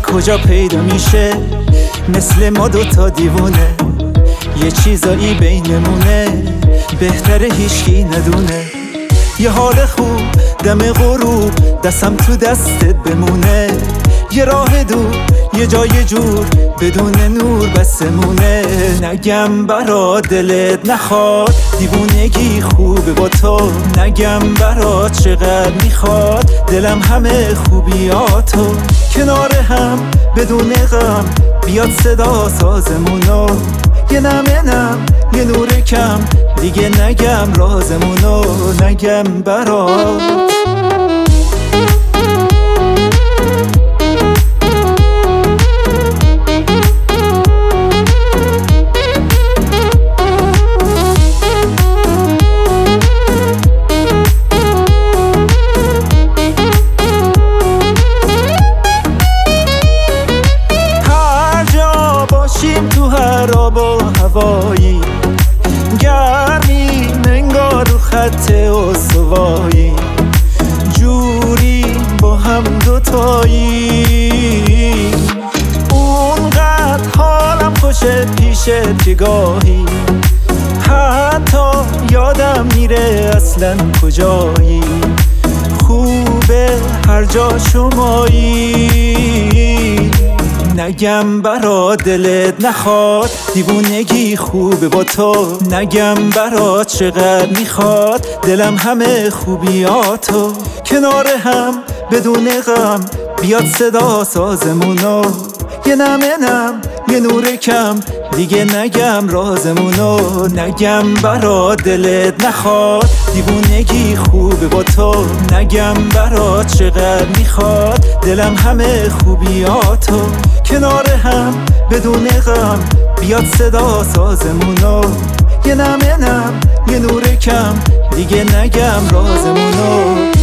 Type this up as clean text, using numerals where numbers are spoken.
کجا پیدا میشه مثل ما دوتا دیوونه؟ یه چیزایی بینمونه بهتره هیچکی ندونه. یه حال خوب دم غروب دستم تو دستت بمونه، یه راه دور یه جای جور بدون نور بسمونه. نگم برا دلت نخواد دیوونگی خوبه با تو، نگم برا چقدر میخواد دلم همه خوبیاتو. کنار هم بدون غم بیاد صدا سازمونو، یه نم یه نور کم دیگه نگم رازمونو. نگم برات تو هر آب و هوایی گرمی انگار رو خط استوایی، جوری با هم دوتایی. اونقدر حالم خوشه پیشت که گاهی حتی یادم میره اصلا کجایی. خوبه هر جا شمایی. نگم برا دلت نخواد دیوونگی خوبه با تو، نگم برا چقدر میخواد دلم همه خوبیاتو. کنار هم بدون غم بیاد صدا سازمونو، یه نم یه نور کم دیگه نگم رازمونو. نگم برا دلت نخواد دیوونگی خوبه با تو، نگم برا چقدر میخواد دلم همه خوبیاتو. کنار هم بدون غم بیاد صدا سازمونو، یه نم یه نور کم دیگه نگم رازمونو.